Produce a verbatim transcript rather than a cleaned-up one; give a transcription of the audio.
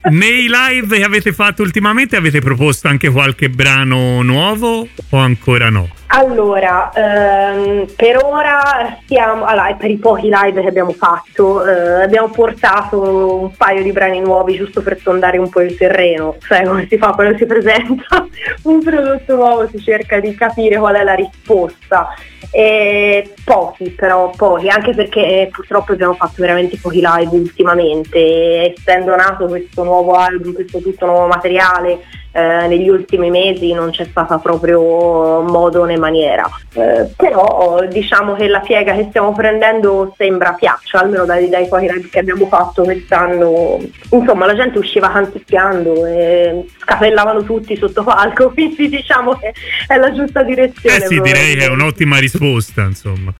Nei live che avete fatto ultimamente avete proposto anche qualche brano nuovo o ancora no? Allora, ehm, per ora stiamo, allora, per i pochi live che abbiamo fatto, eh, abbiamo portato un paio di brani nuovi giusto per sondare un po' il terreno, sai come si fa quando si presenta un prodotto nuovo, si cerca di capire qual è la risposta. E pochi però, pochi, anche perché purtroppo abbiamo fatto veramente pochi live ultimamente, essendo nato questo nuovo album, questo tutto nuovo materiale. Eh, negli ultimi mesi non c'è stata proprio modo né maniera, eh, però diciamo che la piega che stiamo prendendo sembra piaccia, almeno dai, dai pochi live che abbiamo fatto quest'anno. Insomma, la gente usciva canticchiando e scapellavano tutti sotto palco, quindi diciamo che è la giusta direzione. Eh sì, direi che è un'ottima risposta, insomma.